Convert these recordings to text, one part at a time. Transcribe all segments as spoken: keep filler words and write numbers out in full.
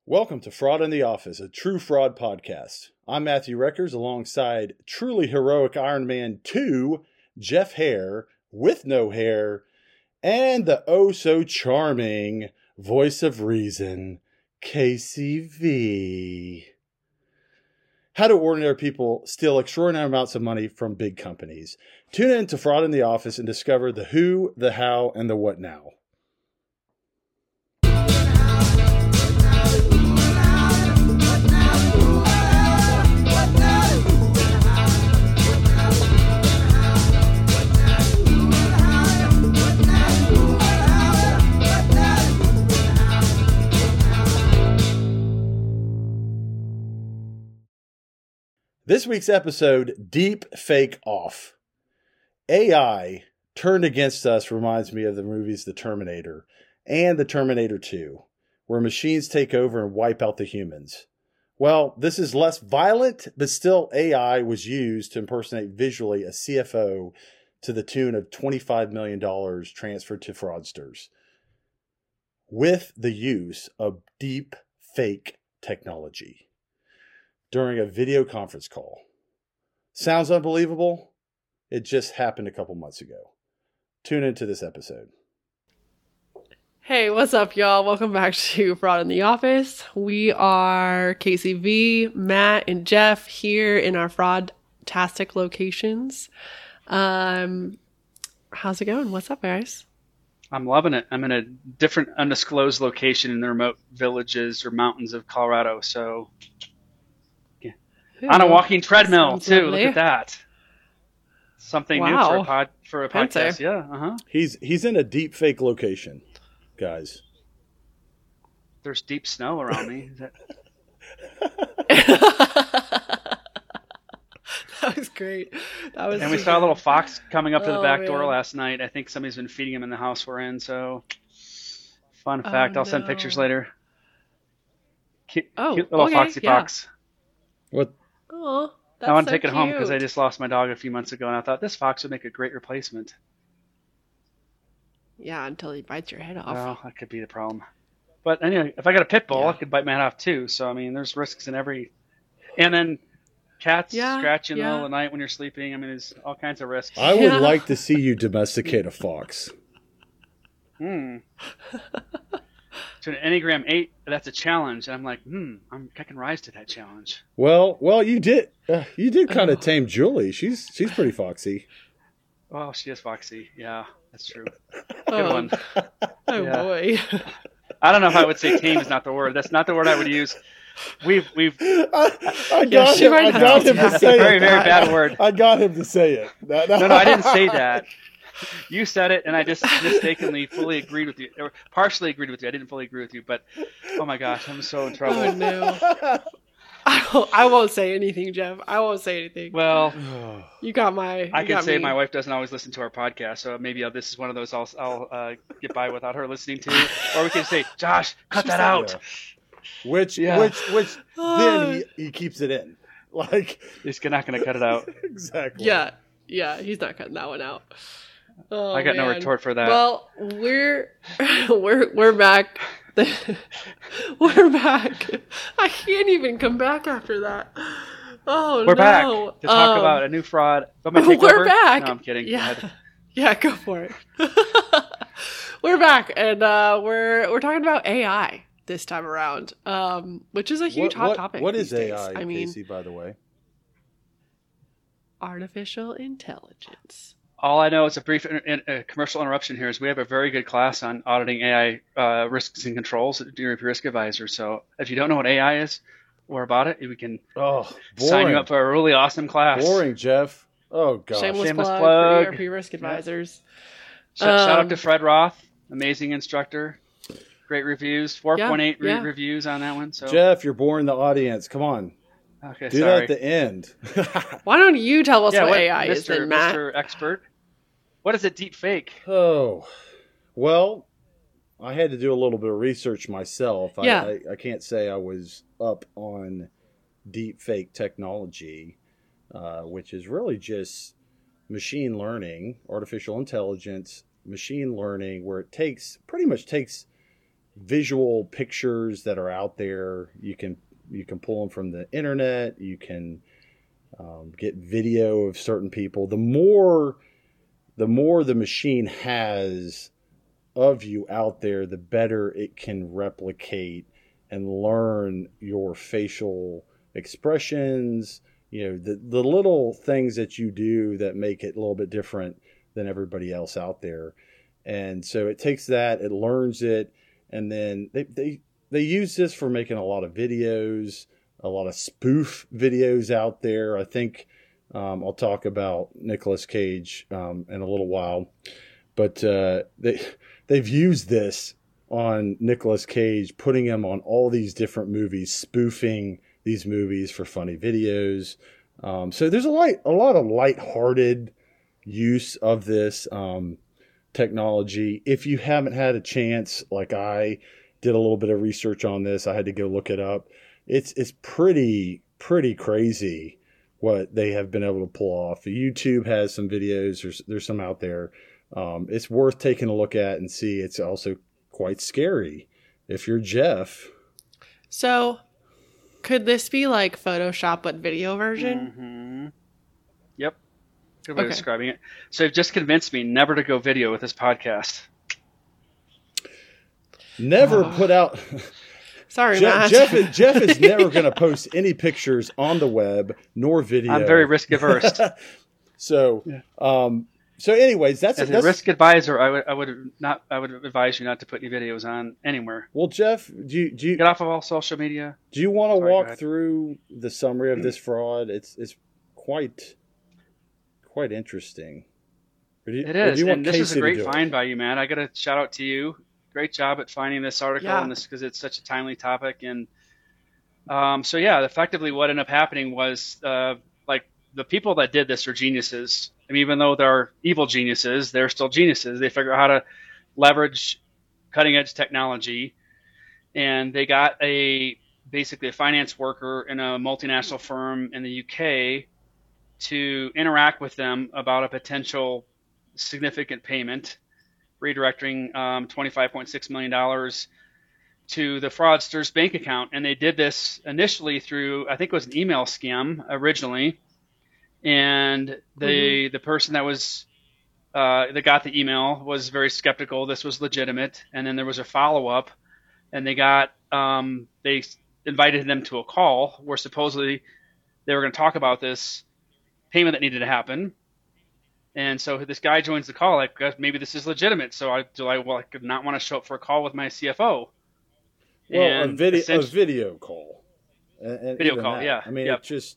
Welcome to Fraud in the Office, a true fraud podcast. I'm Matthew Reckers alongside truly heroic Iron Man two, Jeff Hare, with no hair, and the oh-so-charming voice of reason, K C V. How do ordinary people steal extraordinary amounts of money from big companies? Tune in to Fraud in the Office and discover the who, the how, and the what now. This week's episode, Deep Fake Off. A I turned against us reminds me of the movies The Terminator and The Terminator two, where machines take over and wipe out the humans. Well, this is less violent, but still A I was used to impersonate visually a C F O to the tune of twenty-five million dollars transferred to fraudsters with the use of deep fake technology during a video conference call. Sounds unbelievable? It just happened a couple months ago. Tune into this episode. Hey, what's up, y'all? Welcome back to Fraud in the Office. We are K C V, Matt, and Jeff here in our fraud-tastic locations. Um, how's it going? What's up, guys? I'm loving it. I'm in a different undisclosed location in the remote villages or mountains of Colorado, so... Ooh, on a walking treadmill too. Lovely. Look at that. Something Wow. new for a pod for a Fancy. podcast. Yeah. Uh huh. He's he's in a deep fake location, guys. There's deep snow around me. Is that... That was great. That was. And we super- saw a little fox coming up to the Oh, back door man. last night. I think somebody's been feeding him in the house we're in. So, fun Oh, fact. I'll send no. pictures later. Cute, Oh, cute little okay, foxy yeah. fox. What? Oh, that's I want to so take it home because I cute. just lost my dog a few months ago, and I thought this fox would make a great replacement. Yeah, until he bites your head off. Well, that could be the problem. But anyway, if I got a pit bull, Yeah. I could bite my head off too. So I mean, there's risks in every. And then cats Yeah, scratch you in the yeah. middle of the night when you're sleeping. I mean, there's all kinds of risks. I would Yeah. like to see you domesticate a fox. Hmm. To an Enneagram eight, that's a challenge. And I'm like, hmm, I'm, I can rise to that challenge. Well, well, you did uh, you did kind Oh. of tame Julie. She's she's pretty foxy. Oh, she is foxy. Yeah, that's true. Good Oh, one. oh Yeah. boy. I don't know if I would say tame is not the word. That's not the word I would use. We've we've. I, I got she him. might I have got to him to have That's say a very it. very bad word. I got him to say it. That- No, no, I didn't say that. You said it, and I just mistakenly fully agreed with you, or partially agreed with you. I didn't fully agree with you, but oh my gosh, I'm so in trouble. Oh no. I won't, I won't say anything, Jeff. I won't say anything. Well, You got my. You I can got say me. my wife doesn't always listen to our podcast, so maybe uh, this is one of those I'll, I'll uh, get by without her listening to. Or we can say, Josh, cut that out. Yeah. Which Yeah. which which then he, he keeps it in. Like He's not going to cut it out. exactly. Yeah, yeah. He's not cutting that one out. Oh, I got no man. retort for that. Well, we're we're we're back. We're back. I can't even come back after that. Oh We're no. back to talk Um, about a new fraud. But my We're takeover? back. No, I'm kidding. Go Yeah, ahead. yeah. Go for it. We're back, and uh, we're we're talking about A I this time around, um, which is a huge What, hot what, topic. what these is A days. I, I mean, Casey, by the way? artificial intelligence. All I know is a brief in, in, uh, commercial interruption here is we have a very good class on auditing A I uh, risks and controls at Europe Risk Advisor. So if you don't know what A I is or about it, we can Oh, boring. sign you up for a really awesome class. Boring, Jeff. Oh gosh. Shameless, Shameless plug, plug. for E R P risk advisors. Sh- Shout out Um, to Fred Roth, amazing instructor. Great reviews, four point eight Yeah, re- yeah. reviews on that one. So Jeff, you're boring the audience. Come on. okay, Do sorry. that at the end. Why don't you tell us yeah, what, what, A I is, Mister then, Matt? Mister Expert. What is a deep fake? Oh, well, I had to do a little bit of research myself. I, Yeah. I, I can't say I was up on deep fake technology, uh, which is really just machine learning, artificial intelligence, machine learning, where it takes pretty much takes visual pictures that are out there. You can you can pull them from the internet. You can um, get video of certain people. The more the more the machine has of you out there, the better it can replicate and learn your facial expressions, you know, the, the little things that you do that make it a little bit different than everybody else out there. And so it takes that, it learns it, and then they, they, they use this for making a lot of videos, a lot of spoof videos out there. I think um, I'll talk about Nicolas Cage um, in a little while, but uh, they, they've used this on Nicolas Cage, putting him on all these different movies, spoofing these movies for funny videos. Um, so there's a light, a lot of lighthearted use of this um, technology. If you haven't had a chance, like I did a little bit of research on this, I had to go look it up. It's it's pretty pretty crazy what they have been able to pull off. YouTube has some videos. There's there's some out there. Um, it's worth taking a look at and see. It's also quite scary if you're Jeff. So, could this be like Photoshop but video version? Mm-hmm. Yep. Good way Okay. of describing it. So you've just convinced me never to go video with this podcast. Never Oh. put out. Sorry, Jeff, Matt. Jeff, is, Jeff is never going to post any pictures on the web nor video. I'm very risk averse. So, Yeah. um, so anyways, that's As a that's risk advisor, I would I would not I would advise you not to put any videos on anywhere. well, Jeff. Do you do you, Get off of all social media. do you want to Sorry, go walk ahead. through the summary of this fraud? It's it's quite quite interesting. Or do you- It or do is, you want and this is Casey a to great do it? find by you, man. I got to shout out to you. Great job at finding this article Yeah. and this because it's such a timely topic. And um, so, yeah, effectively, what ended up happening was uh, like the people that did this are geniuses. I mean, even though they're evil geniuses, they're still geniuses. They figure out how to leverage cutting edge technology, and they got a basically a finance worker in a multinational firm in the U K to interact with them about a potential significant payment, redirecting um, twenty-five point six million dollars to the fraudster's bank account. And they did this initially through, I think it was an email scam originally. And the Mhm. the person that was uh, that got the email was very skeptical this was legitimate. And then there was a follow up, and they got um, they invited them to a call where supposedly they were going to talk about this payment that needed to happen. And so this guy joins the call, like, "Guys, maybe this is legitimate. So I do I well, I could not want to show up for a call with my C F O. Well, a And video a essentially- video call. And, and Video even call, that. yeah, I mean, yeah. it just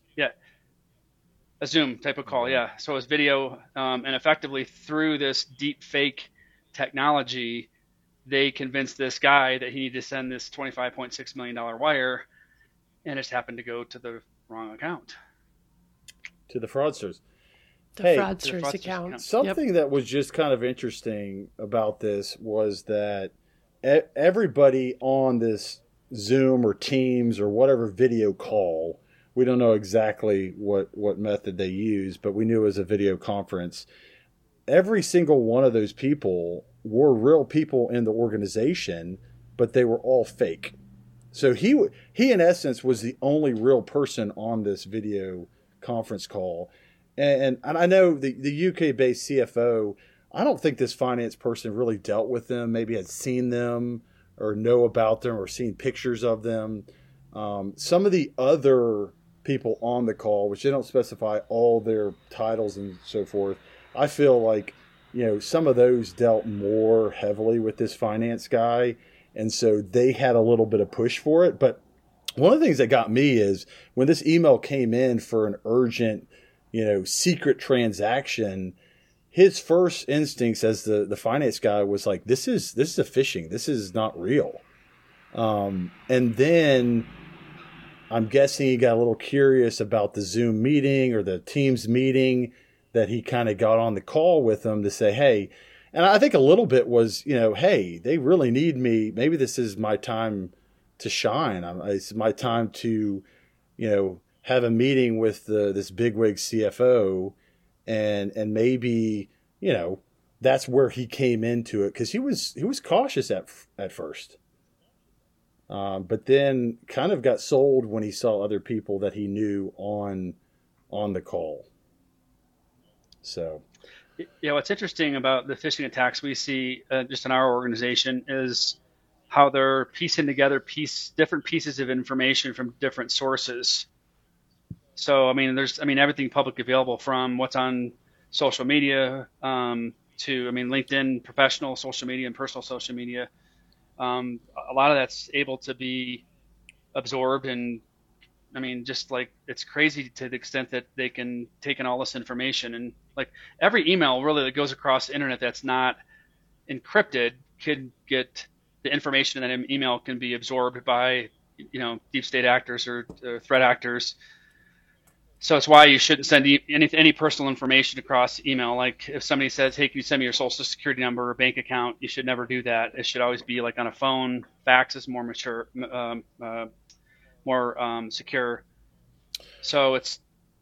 a Zoom type of call, yeah. So it was video, um, and effectively through this deep fake technology, they convinced this guy that he needed to send this twenty-five point six million dollars wire, and it just happened to go to the wrong account. to the fraudsters. The Hey, fraudster's the fraudster's account. account. Something that was just kind of interesting about this was that e- everybody on this Zoom or Teams or whatever video call, we don't know exactly what, what method they use, but we knew it was a video conference. Every single one of those people were real people in the organization, but they were all fake. So he w- he in essence was the only real person on this video conference call. And, and I know the, the U K-based C F O, I don't think this finance person really dealt with them, maybe had seen them or know about them or seen pictures of them. Um, some of the other people on the call, which they don't specify all their titles and so forth, I feel like, you know, some of those dealt more heavily with this finance guy. And so they had a little bit of push for it. But one of the things that got me is when this email came in for an urgent, you know, secret transaction, his first instincts as the, the finance guy was like, this is, this is a phishing. This is not real. Um, and then I'm guessing he got a little curious about the Zoom meeting or the Teams meeting that he kind of got on the call with them to say, hey, and I think a little bit was, you know, hey, they really need me. Maybe this is my time to shine. I'm, it's my time to, you know, have a meeting with the, this bigwig C F O, and and maybe, you know, that's where he came into it, because he was he was cautious at at first. um, but then kind of got sold when he saw other people that he knew on on the call. So, yeah, what's interesting about the phishing attacks we see uh, just in our organization is how they're piecing together piece different pieces of information from different sources. So, I mean, there's, I mean, everything public available from what's on social media um, to, I mean, LinkedIn, professional social media and personal social media. Um, a lot of that's able to be absorbed, and I mean, just like it's crazy to the extent that they can take in all this information, and like every email really that goes across the internet that's not encrypted could get the information in that email can be absorbed by, you know, deep state actors or, or threat actors. So it's why you shouldn't send e- any any personal information across email. Like if somebody says, "Hey, can you send me your social security number or bank account?" You should never do that. It should always be like on a phone. Fax is more mature, um, uh, more um, secure. So it's,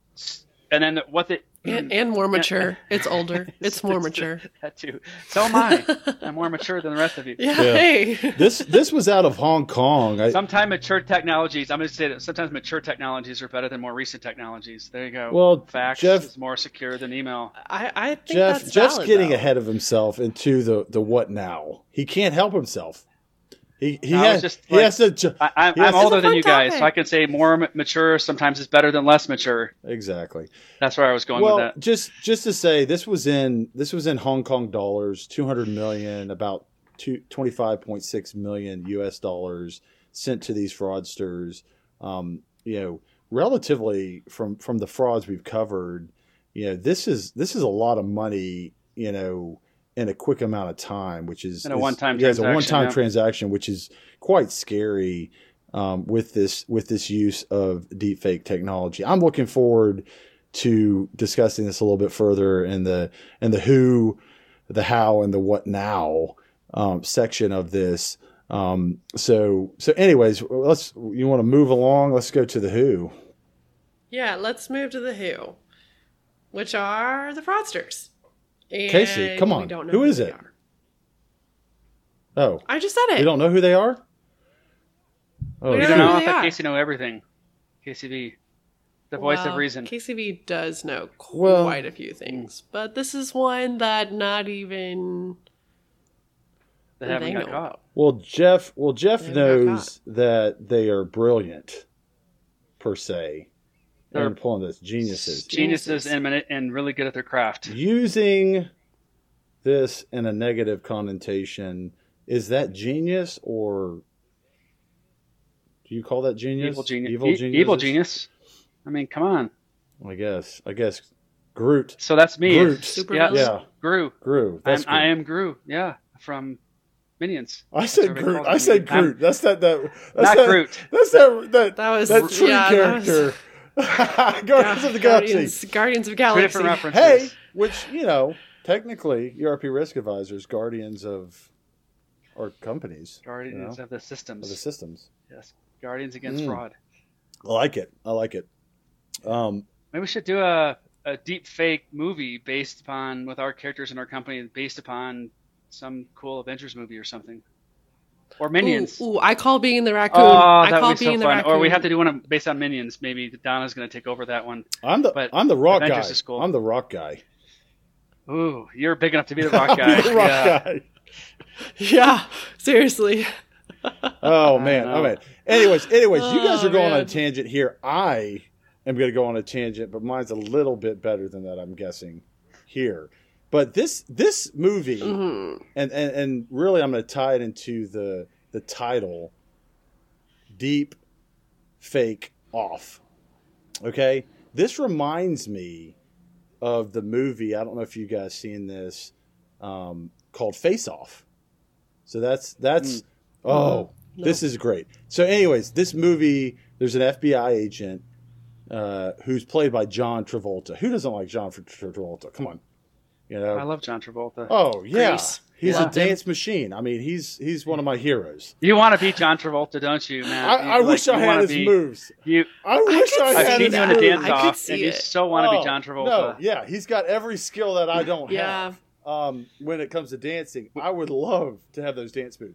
and then what the and, and more mature. It's older. It's more mature. That too. So am I. I'm more mature than the rest of you. Yeah. Yeah. Hey. this this was out of Hong Kong. I, Sometimes mature technologies. I'm going to say that sometimes mature technologies are better than more recent technologies. There you go. Well, fax Jeff- is more secure than email. I, I think Jeff, that's Jeff's valid, getting though. ahead of himself into the, the what now. He can't help himself. He he, No, I was has, just he like- has to. ju- I, I'm, Yes. I'm older It's a than fun you guys, topic. so I can say more ma- mature sometimes is better than less mature. Exactly. That's where I was going Well, with that. just just to say, this was in this was in Hong Kong dollars, two hundred million, about two, twenty-five point six million U S dollars sent to these fraudsters. Um, you know, relatively from from the frauds we've covered, you know, this is this is a lot of money, you know, in a quick amount of time, which is In a is- one-time yeah, it's a transaction, one-time yeah. transaction, which is quite scary um, with this with this use of deepfake technology. I'm looking forward to discussing this a little bit further in the in the who, the how, and the what now um, section of this. Um, so so, anyways, let's you want to move along. Let's go to the who. Yeah, let's move to the who, which are the fraudsters. And Casey, come we on. don't know Who is they it? are. Oh, I just said it. you don't know who they are? Oh, We You don't don't know know. who I they thought are. Casey know everything. K C V, the voice Well, of reason. K C V does know quite Well- a few things, but this is one that not even They haven't they got know caught. about. Well, Jeff. Well, Jeff They haven't got knows that they are brilliant, per se. They're I'm pulling this geniuses. Geniuses and mani- and really good at their craft. Using this in a negative connotation, is that genius, or do you call that genius? Evil genius. Evil E- genius. Evil genius. I mean, come on. I guess. I guess. Groot. So that's me. Groot. Super Yeah. villain? Yeah. Gru. Gru. I'm, That's I Groot. am Gru. Yeah, from Minions. I That's said what they Groot. called I me. said I'm- Groot. That's that. That. That's Not that, Groot. That's that. That, That was that tree yeah, that was- character. Guardians of the Galaxy. Guardians, Guardians of Two Galaxy. different references. Hey, which, you know, technically, E R P risk advisors, guardians of our companies, Guardians you know, of the of systems. the systems. Yes. Guardians against Mm. fraud. I like it. I like it. Um, Maybe we should do a, a deep fake movie based upon, with our characters in our company, based upon some cool Avengers movie or something. Or Minions. Ooh, ooh, I call being the raccoon. Oh, I that call would be being so the fun. raccoon. Or we have to do one based on Minions. Maybe Donna's going to take over that one. I'm the But I'm the rock Avengers guy. is cool. I'm the rock guy. Ooh, you're big enough to be the rock I'll guy. be the rock yeah. guy. Yeah, seriously. Oh man. know. Oh man. Anyways, anyways, you guys Oh, are going on a man. tangent here. I am going to go on a tangent, but mine's a little bit better than that, I'm guessing here. But this this movie, Mhm. and, and and really, I'm going to tie it into the the title, Deep Fake Off. Okay, this reminds me of the movie. I don't know if you guys seen this, um, called Face Off. So that's that's Mm. oh, No. this is great. So, anyways, this movie, there's an F B I agent uh, who's played by John Travolta. Who doesn't like John Travolta? Come on, you know. I love John Travolta. Oh yeah, Grease. he's Loved a him. dance machine. I mean, he's he's one of my heroes. You want to be John Travolta, don't you, man? I, You, I like, wish I you had wanna his be, moves. You, I wish could I, see I've had seen his you in a that. moves. dance I could off, see and you it. so want to Oh, be John Travolta. No, yeah, he's got every skill that I don't Yeah. have. Um, when it comes to dancing, I would love to have those dance moves.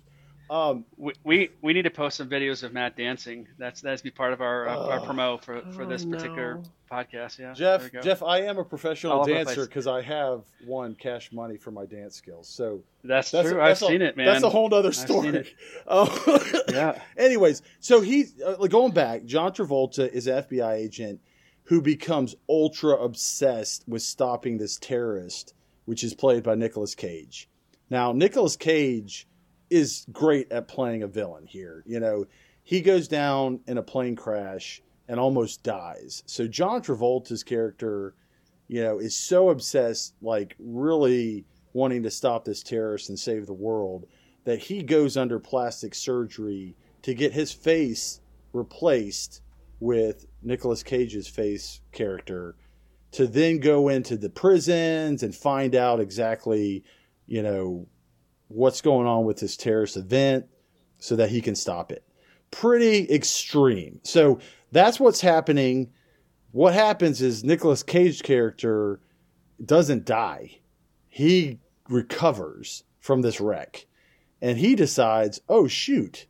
Um, We, we we need to post some videos of Matt dancing. That's that's be part of our uh, our Oh. promo for, for Oh, this particular no. podcast. Yeah, Jeff, there we go. Jeff, I am a professional All over the dancer place. because I have won cash money for my dance skills. So that's, that's true. that's I've a, seen it, man. That's a whole other seen story. it. Um, Yeah. Anyways, so he uh, like, going back. John Travolta is an F B I agent who becomes ultra obsessed with stopping this terrorist, which is played by Nicolas Cage. Now, Nicolas Cage is great at playing a villain here. You know, he goes down in a plane crash and almost dies. So John Travolta's character, you know, is so obsessed, like really wanting to stop this terrorist and save the world, that he goes under plastic surgery to get his face replaced with Nicolas Cage's face character, to then go into the prisons and find out exactly, you know, what's going on with this terrorist event so that he can stop it. Pretty extreme. So that's what's happening. What happens is Nicolas Cage's character doesn't die. He recovers from this wreck. And he decides, oh, shoot.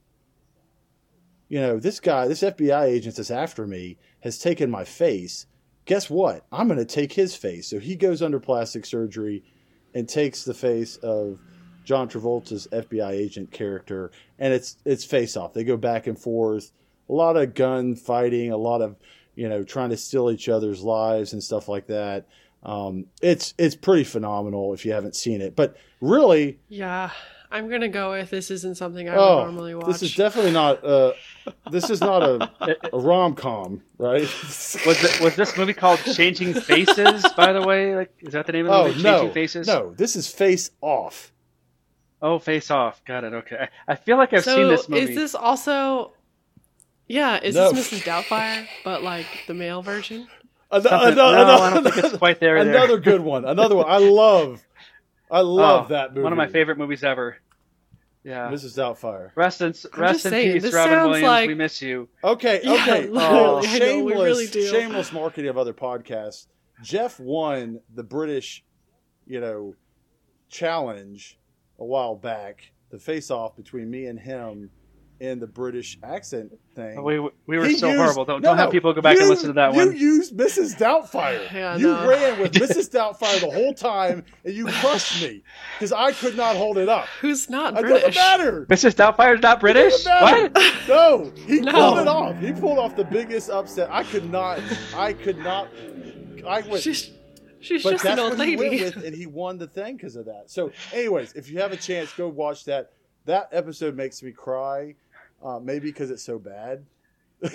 You know, this guy, this F B I agent that's after me has taken my face. Guess what? I'm going to take his face. So he goes under plastic surgery and takes the face of John Travolta's F B I agent character, and it's it's face off. They go back and forth, a lot of gun fighting, a lot of, you know, trying to steal each other's lives and stuff like that. Um, it's it's pretty phenomenal if you haven't seen it. But really, Yeah, I'm gonna go with this isn't something I would oh, normally watch. this is definitely not uh, this is not a, a rom com, right? Was it, was this movie called Changing Faces? By the way, like is that the name of the Oh movie? no, Changing Faces. no, this is Face Off. Oh, Face Off. Got it. Okay. I feel like I've so seen this movie. is this also? Yeah, is No. this Missus Doubtfire, but like the male version? An- Something- another- no, I don't another- think it's quite there. Another there. good one. Another one. I love. I love Oh, that movie. One of my favorite movies ever. Yeah. Missus Doubtfire. Rest in I'm rest just in saying, peace, this Robin sounds Williams. like- We miss you. Okay, Yeah, okay. literally, Oh. I know, we shameless, really do. shameless marketing of other podcasts. Jeff won the British, you know, challenge a while back. The face-off between me and him in the British accent thing. We we were He so used- horrible. Don't no, don't have no, people go back you- and listen to that you one. You used Missus Doubtfire. Yeah, you no. ran with Missus Doubtfire the whole time, and you crushed me because I could not hold it up. Who's not It British? doesn't matter. Missus Doubtfire's not British? It doesn't What? matter. No, he No. pulled it off. He pulled off the biggest upset. I could not. I could not. I went. She's she's But just an that's old what he lady. went with, and he won the thing because of that. So, anyways, if you have a chance, go watch that. That episode makes me cry, uh, maybe because it's so bad. But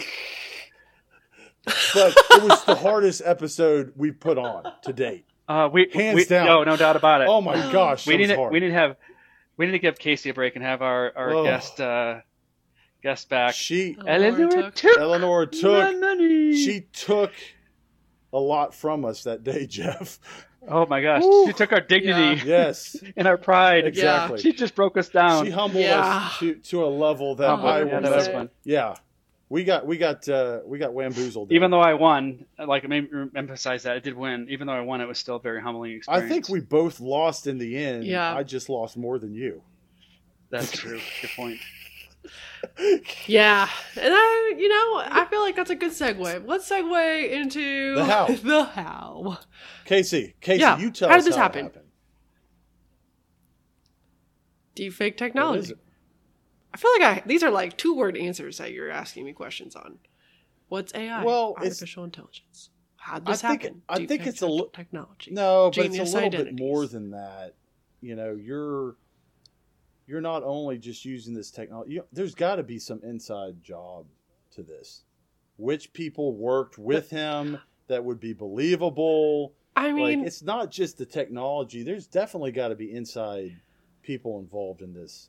it was the hardest episode we put on to date. Uh, we Hands we, down. No, no doubt about it. Oh my gosh, we that need was to hard. we need to have we need to give Casey a break and have our our Oh. guest uh, guest back. She, Eleanor Eleanor took- took Eleanor my took, money. she took a lot from us that day, Jeff. Oh my gosh, Woo. she took our dignity Yes, and our pride. exactly. She just broke us down. She humbled Yeah. us to, to a level that Humbled. I Yeah, will that was never. fun. Yeah, we got we got uh, we got wamboozled. Even though I won, like maybe emphasize that I did win. Even though I won, it was still a very humbling I experience. think we both lost in the end. Yeah. I just lost more than you. That's true. Good point. Yeah, and I, you know, I feel like that's a good segue. Let's segue into The how. the how. Casey, Casey, Yeah, you tell how us did this how happen? it happened. Deepfake What is technology. it? I feel like I these are like two word answers that you're asking me questions on. What's A I? Well, it's- artificial intelligence. How'd this I think- happen? I think Deepfake it's a li- technology. No, but Genius it's a little identities. bit more than that. You know, you're you're not only just using this technology. You, there's got to be some inside job to this. Which people worked with him that would be believable? I mean, Like, it's not just the technology. There's definitely got to be inside people involved in this.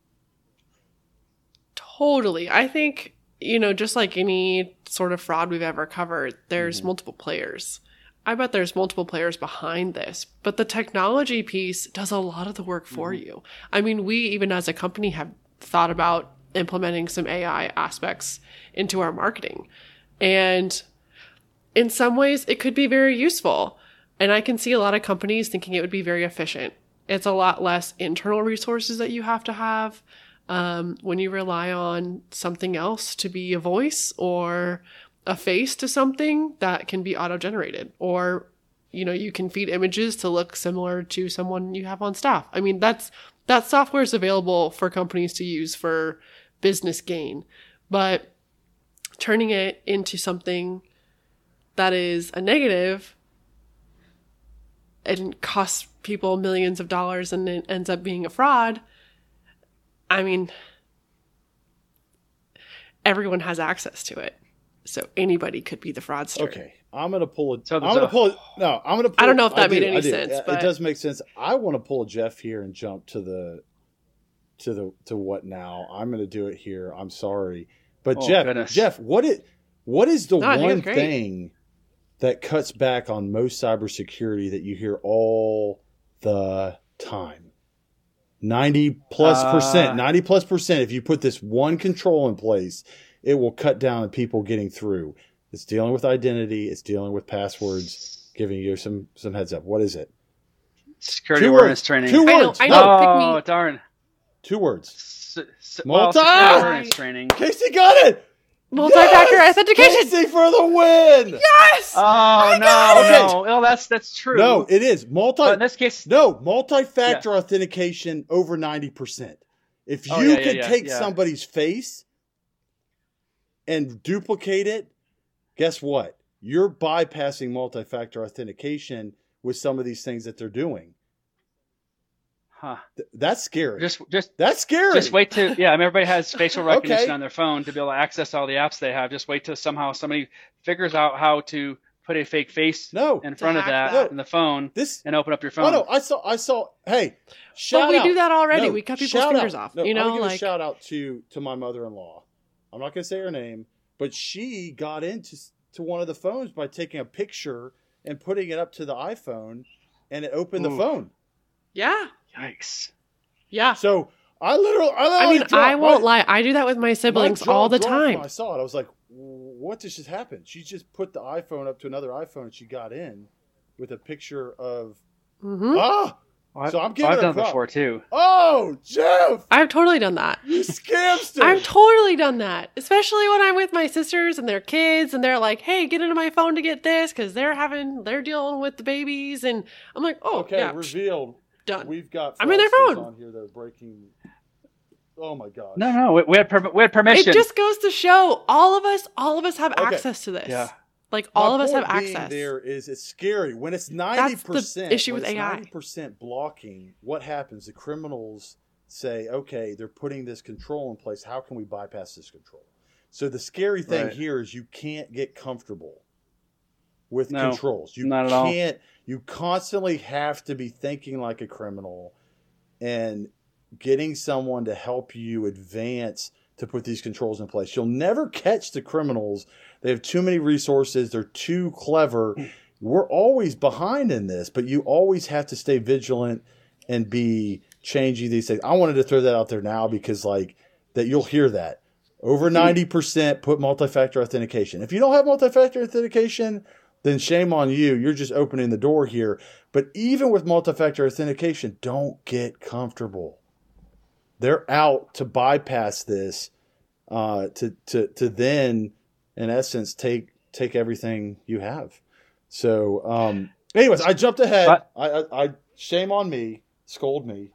totally. I think, you know, just like any sort of fraud we've ever covered, there's Mhm. multiple players. I bet there's multiple players behind this, but the technology piece does a lot of the work for Mhm. you. I mean, we even as a company have thought about implementing some A I aspects into our marketing. And in some ways, it could be very useful. And I can see a lot of companies thinking it would be very efficient. It's a lot less internal resources that you have to have. Um, when you rely on something else to be a voice or a face to something that can be auto-generated, or, you know, you can feed images to look similar to someone you have on staff. I mean, that's, that software is available for companies to use for business gain, but turning it into something that is a negative and costs people millions of dollars and it ends up being a fraud. I mean, everyone has access to it. So anybody could be the fraudster. Okay. I'm going to pull it. So I'm going to pull it. No, I'm going to pull I don't know if that I made do, any I do. sense, It, but- it does make sense. I want to pull Jeff here and jump to the, to the, to what now? I'm going to do it here. I'm sorry. But Oh, Jeff, goodness. Jeff, what it, what is the No, I think one it's great. thing that cuts back on most cybersecurity that you hear all the time? ninety plus Uh, percent, ninety plus percent. If you put this one control in place, it will cut down on people getting through. It's dealing with identity. It's dealing with passwords, giving you some, some heads up. What is it? Security Two awareness words. training. Two I know, words. I No. know. Pick Oh, me. darn. Two words. S- s- well, Multi- security awareness training. Casey got it. Multi-factor Yes! authentication. Casey for the win. Yes! Oh, no, it! no. Well, that's that's true. No, it is multi. But in this case, No, multi-factor authentication over ninety percent. If you Oh, yeah, yeah, can yeah, take yeah. somebody's face and duplicate it, guess what? You're bypassing multi-factor authentication with some of these things that they're doing. huh. Th- That's scary. Just just That's scary. just wait till yeah. I mean, everybody has facial recognition Okay. on their phone to be able to access all the apps they have. Just wait till somehow somebody figures out how to put a fake face No. in front of hack that that. in the phone This. and open up your Oh phone. no! I saw. I saw. Hey, shout But we out. do that already. No, We cut people's shout fingers out. off. No, you I'm know, gonna give like a shout out to to my mother-in-law. I'm not going to say her name, but she got into to one of the phones by taking a picture and putting it up to the iPhone, and it opened the Ooh. phone. yeah, Yikes! yeah. So I literally, I, I literally mean, dropped I won't my- lie. I do that with my my siblings jaw all the dropped when time. I saw it. I was like, "What just happened?" She just put the iPhone up to another iPhone, and she got in with a picture of hmm ah. Well, So I'm I've, giving I've her done it props. before too. Oh, Jeff, I've totally done that. you scamster! I've totally done that, especially when I'm with my sisters and their kids, and they're like, "Hey, get into my phone to get this," because they're having they're dealing with the babies, and I'm like, "Oh, okay, yeah, psh, revealed. done." We've got I'm in their fraudsters phone. on here that are breaking. Oh my god! No, no, we, we had per, we had permission. It just goes to show all of us, all of us have Okay. access to this. Yeah. Like My all of us point have being access. There is it's scary when it's ninety percent. issue with A I. Ninety percent blocking. What happens? The criminals say, "Okay, they're putting this control in place. How can we bypass this control?" So the scary thing Right. here is you can't get comfortable with No, controls. You not at all. can't. You constantly have to be thinking like a criminal and getting someone to help you advance to put these controls in place. You'll never catch the criminals. They have too many resources. They're too clever. We're always behind in this, but you always have to stay vigilant and be changing these things. I wanted to throw that out there now because like that you'll hear that. Over ninety percent put multi-factor authentication. If you don't have multi-factor authentication, then shame on you. You're just opening the door here. But even with multi-factor authentication, don't get comfortable. They're out to bypass this, uh, to to to then, in essence, take take everything you have. So, um, anyways, I jumped ahead. But- I, I, I shame on me. Scold me.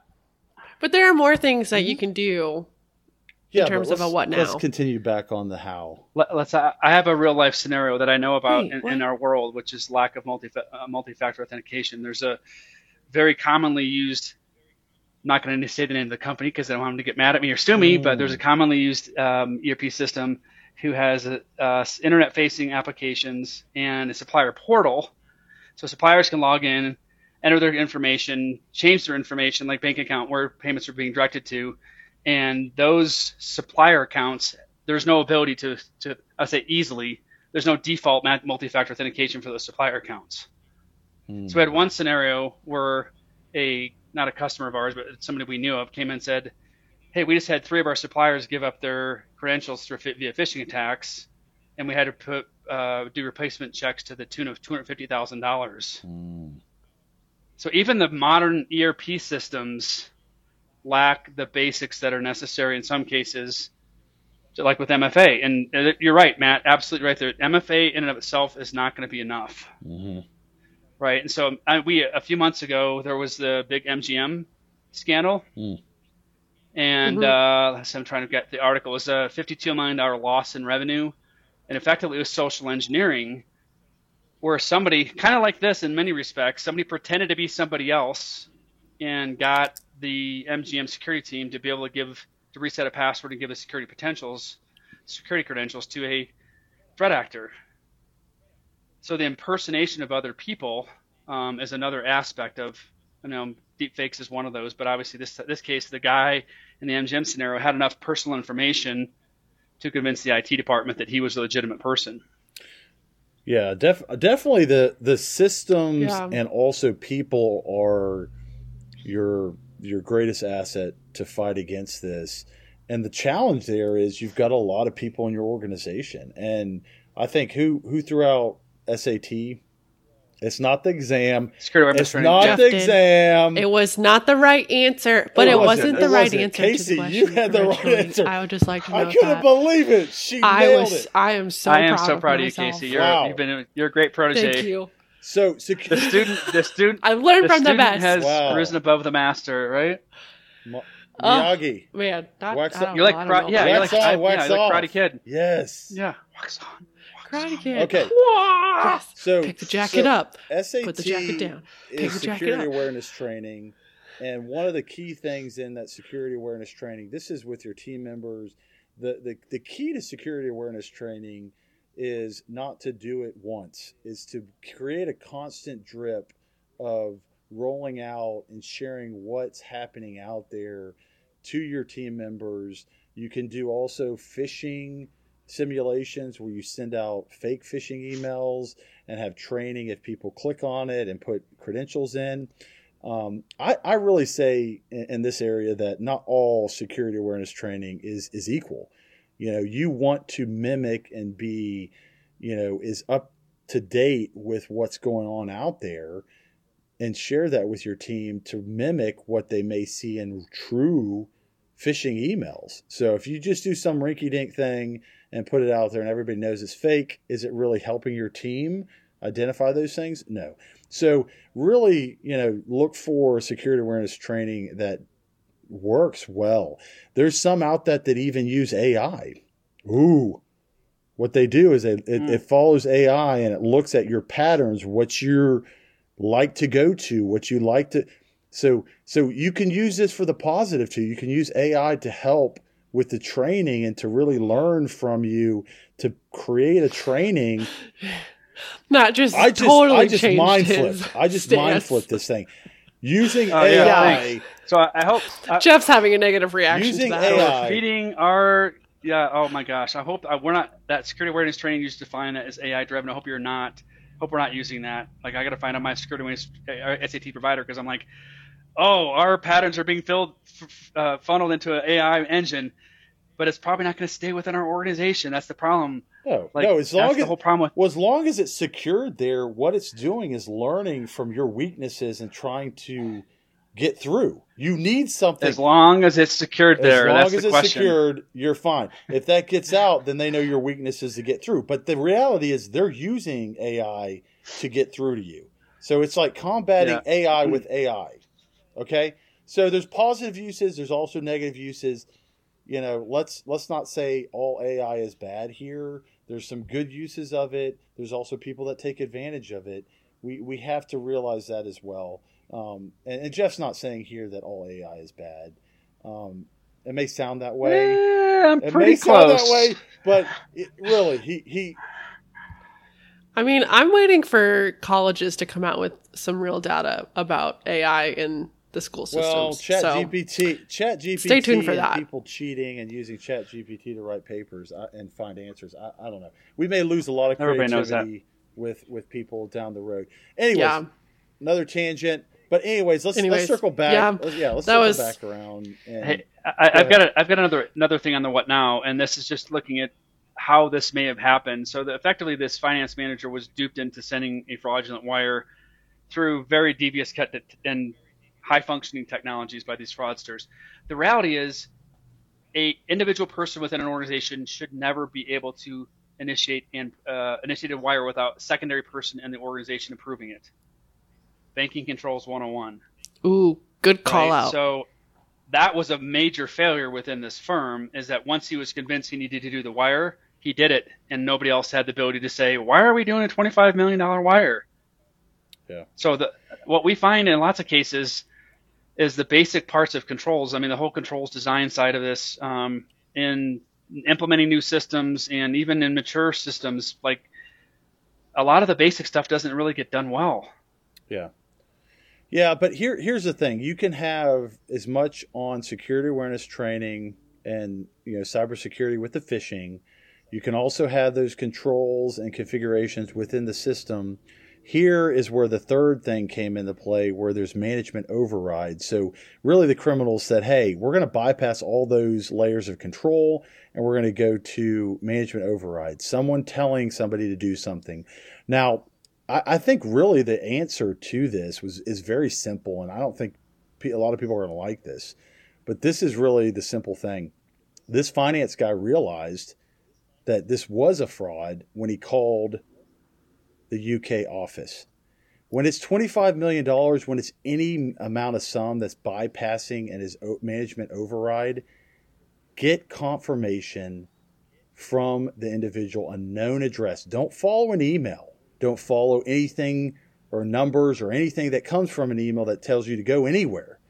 But there are more things that you Mm-hmm. can do. Yeah, terms but of a let's- what now? Let's continue back on the how. Let, let's. I I have a real life scenario that I know about Wait, in, what? in our world, which is lack of multi uh, multi-factor authentication. There's a very commonly used. I'm not going to say the name of the company because I don't want them to get mad at me or sue me. Mm. But there's a commonly used um, E R P system who has a, uh, internet-facing applications and a supplier portal, so suppliers can log in, enter their information, change their information, like bank account where payments are being directed to. And those supplier accounts, there's no ability to, to I say easily, there's no default multi-factor authentication for those supplier accounts. Mm. So we had one scenario where a, not a customer of ours, but somebody we knew of came in and said, hey, we just had three of our suppliers give up their credentials through, via phishing attacks, and we had to put uh, do replacement checks to the tune of two hundred fifty thousand dollars. Mm. So even the modern E R P systems lack the basics that are necessary in some cases, like with M F A. And you're right, Matt, absolutely right there. M F A in and of itself is not going to be enough. Mm-hmm. Right. And so I, we, a few months ago, there was the big M G M scandal. Mm. And mm-hmm. uh, I'm trying to get the article. It was a fifty-two million dollars loss in revenue. And effectively, it was social engineering, where somebody, kind of like this in many respects, somebody pretended to be somebody else and got the M G M security team to be able to give, to reset a password and give the security potentials, security credentials to a threat actor. So the impersonation of other people um, is another aspect of, you know, deepfakes is one of those. But obviously, this this case, the guy in the M G M scenario had enough personal information to convince the I T department that he was a legitimate person. Yeah, def- definitely the the systems Yeah. and also people are your your greatest asset to fight against this. And the challenge there is you've got a lot of people in your organization. And I think who who threw out S A T? It's not the exam. Security it's not Jeff the did. exam. It was not the right answer, but It it, wasn't. wasn't It the right wasn't. answer Casey, to the question. you had the right originally. answer. I would just like to I know couldn't that. believe it. She I nailed was. it. I am so. I am proud so of proud of you, myself. Casey. You're Wow. you've been you're a great protege. Thank you. So, sec- The student, the student, I learned the from the student best. has Wow. risen above the master, right? Ma- Oh. Miyagi. Man, that, Wax I don't You're like, know, I don't kara- know yeah, about you're Wax like, on, I, wax yeah, you're like off. Karate Kid. Yes. Yeah, wax on. Karate Kid. Okay. Yes. So Pick the jacket so up. S A T Put the jacket down. Pick is the jacket security up. awareness training, and one of the key things in that security awareness training, this is with your team members. The, the the key to security awareness training is not to do it once, is to create a constant drip of rolling out and sharing what's happening out there to your team members. You can do also phishing simulations where you send out fake phishing emails and have training if people click on it and put credentials in. Um, I, I really say in, in this area that not all security awareness training is is equal. You know, you want to mimic and be, you know, is up to date with what's going on out there and share that with your team to mimic what they may see in true phishing emails. So if you just do some rinky-dink thing and put it out there and everybody knows it's fake, is it really helping your team identify those things? No. So really, you know, look for security awareness training that works well. There's some out that that even use A I. Ooh. What they do is it, it, mm. it follows A I and it looks at your patterns, what you're like to go to, what you like to. So so you can use this for the positive too. You can use A I to help with the training and to really learn from you to create a training. Not just I just totally I just changed mind his flipped. I just stance. mind flipped this thing. Using Oh, A I. yeah, thanks. So I, I hope I, Jeff's having a negative reaction Using to that. A I. feeding our yeah. Oh my gosh. I hope I, we're not that security awareness training. You just define it as A I driven. I hope you're not. Hope we're not using that. Like I got to find out my security awareness uh, S A T provider because I'm like, oh, our patterns are being filled f- uh, funneled into an A I engine, but it's probably not going to stay within our organization. That's the problem. No, Like, no. As long that's as the whole problem with. well, as long as it's secured there, what it's doing is learning from your weaknesses and trying to get through. You need something. As long as it's secured there, As long that's as the it's question. secured, you're fine. If that gets out, then they know your weaknesses to get through. But the reality is they're using A I to get through to you. So it's like combating Yeah. A I with A I. Okay? So there's positive uses, there's also negative uses. You know, let's let's not say all A I is bad here. There's some good uses of it. There's also people that take advantage of it. We we have to realize that as well. Um, and, and Jeff's not saying here that all A I is bad. Um, it may sound that way. Yeah, I'm it pretty may close. sound that way, but it, really, he he. I mean, I'm waiting for colleges to come out with some real data about A I in the school systems. Well, Chat so, G P T, Chat G P T, stay tuned for and that. people cheating and using Chat G P T to write papers uh, and find answers. I, I don't know. We may lose a lot of Everybody knows that. creativity with with people down the road. Anyways, Yeah. another tangent. But anyways, let's Anyways, let's circle back. yeah, Let's, yeah, let's that circle was- back around. And, Hey, I, I've got a, I've got another another thing on the what now, and this is just looking at how this may have happened. So that effectively, this finance manager was duped into sending a fraudulent wire through very devious cut and high functioning technologies by these fraudsters. The reality is a individual person within an organization should never be able to initiate and uh, initiate a wire without a secondary person in the organization approving it. Banking controls one oh one. Ooh, good call right? out. So that was a major failure within this firm, is that once he was convinced he needed to do the wire, he did it, and nobody else had the ability to say, why are we doing a twenty-five million dollars wire? Yeah. So the, what we find in lots of cases is the basic parts of controls. I mean, the whole controls design side of this, um, in implementing new systems and even in mature systems, like a lot of the basic stuff doesn't really get done well. Yeah. Yeah, but here here's the thing. You can have as much on security awareness training and, you know, cybersecurity with the phishing. You can also have those controls and configurations within the system. Here is where the third thing came into play, where there's management override. So really the criminals said, hey, we're going to bypass all those layers of control and we're going to go to management override, someone telling somebody to do something. Now, I, I think really the answer to this was is very simple, and I don't think a lot of people are going to like this, but this is really the simple thing. This finance guy realized that this was a fraud when he called the U K office. When it's twenty-five million dollars, when it's any amount of sum that's bypassing and is management override, get confirmation from the individual, a known address. Don't follow an email. Don't follow anything or numbers or anything that comes from an email that tells you to go anywhere.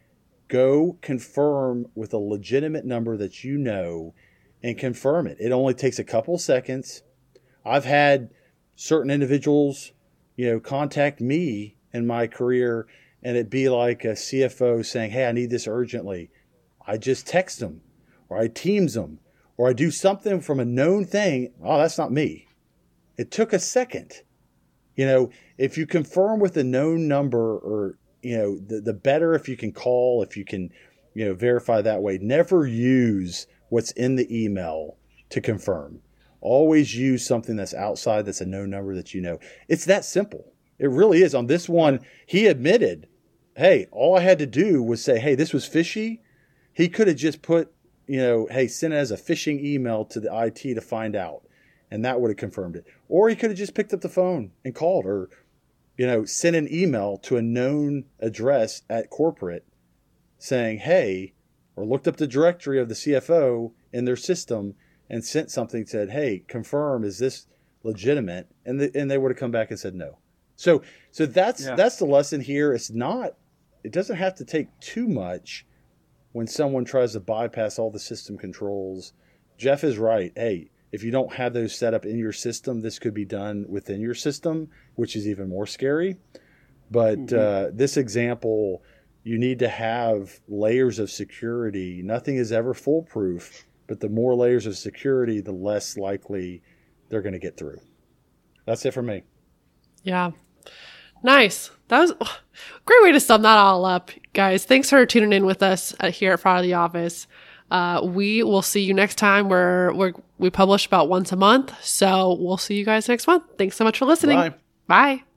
Go confirm with a legitimate number that you know and confirm it. It only takes a couple seconds. I've had certain individuals, you know, contact me in my career, and it'd be like a C F O saying, hey, I need this urgently. I just text them, or I Teams them, or I do something from a known thing. Oh, that's not me. It took a second. You know, if you confirm with a known number, or, you know, the, the better if you can call, if you can, you know, verify that way. Never use what's in the email to confirm. Always use something that's outside, that's a known number that you know. It's that simple. It really is. On this one, he admitted, hey, all I had to do was say, hey, this was fishy. He could have just put, you know, hey, send it as a phishing email to the I T to find out. And that would have confirmed it. Or he could have just picked up the phone and called, or, you know, sent an email to a known address at corporate saying, hey, or looked up the directory of the C F O in their system and sent something, said, hey, confirm, is this legitimate? And the, and they would have come back and said no. So so that's yeah. that's the lesson here. It's not, it doesn't have to take too much when someone tries to bypass all the system controls. Jeff is right. Hey, if you don't have those set up in your system, this could be done within your system, which is even more scary. But mm-hmm. uh, this example, you need to have layers of security. Nothing is ever foolproof. But the more layers of security, the less likely they're going to get through. That's it for me. Yeah. Nice. That was a great way to sum that all up, guys. Thanks for tuning in with us here at Fraud of the Office. Uh, we will see you next time. We're, we're, we publish about once a month. So we'll see you guys next month. Thanks so much for listening. Bye. Bye.